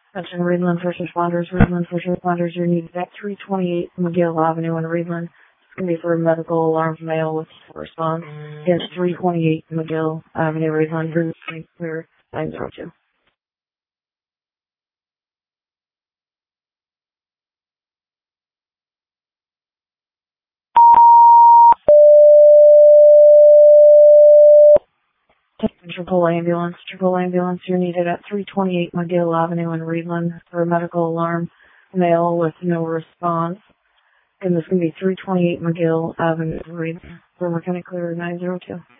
Attention Reedland first responders. Reedland first responders, you're needed at 328 McGill Avenue in Reedland. It's going to be for a medical alarm male with response. Again, 328 McGill Avenue, Reedland. Clear 902. Triple ambulance, you're needed at 328 McGill Avenue in Reedland for a medical alarm male with no response. And this is going to be 328 McGill Avenue, Reedland. We're going to clear 902.